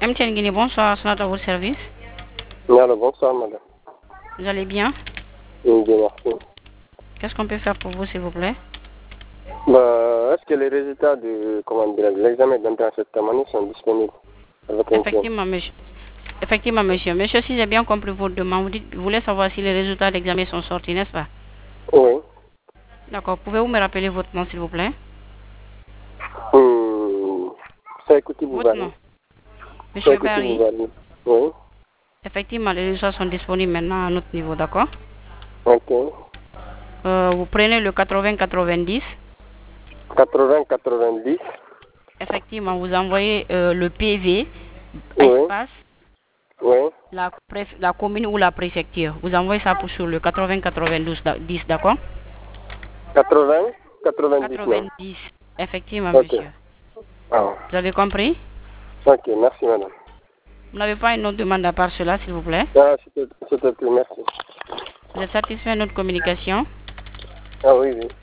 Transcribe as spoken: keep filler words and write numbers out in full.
M T N Guinée, bonsoir, c'est à votre service. Alors, bonsoir, madame. Vous allez bien? Oui, bien, merci. Qu'est-ce qu'on peut faire pour vous, s'il vous plaît? Bah, est-ce que les résultats de, comment dire, de l'examen d'entrée en septième année sont disponibles avec M T N? Effectivement, monsieur. Effectivement, monsieur. Monsieur, si j'ai bien compris votre demande, vous, dites, vous voulez savoir si les résultats d'examen sont sortis, n'est-ce pas? Oui. D'accord. Pouvez-vous me rappeler votre nom, s'il vous plaît? Hum, ça écoutez vous Votre nom? Ça Monsieur écoutez Barry? vous Oui. Effectivement, les résultats sont disponibles maintenant à notre niveau, d'accord? Ok. Euh, vous prenez le quatre-vingts quatre-vingt-dix. quatre-vingts quatre-vingt-dix. Effectivement, vous envoyez euh, le P V, Oui. espace, Oui. la, préf- la commune ou la préfecture. Vous envoyez ça pour sur le quatre-vingts quatre-vingt-douze, dix, d'accord? quatre-vingts quatre-vingt-dix, non? quatre-vingt-dix, effectivement, Ok. monsieur. Ah. Vous avez compris? Ok, merci, madame. Vous n'avez pas une autre demande à part cela, s'il vous plaît? Ah, c'était tout, merci. Vous êtes satisfait de notre communication? Ah oui, oui.